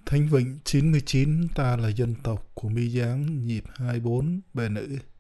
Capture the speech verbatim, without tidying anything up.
Thanh Vịnh chín mươi chín, ta là dân tộc của Mi Giáng, nhịp hai bốn, bài nữ.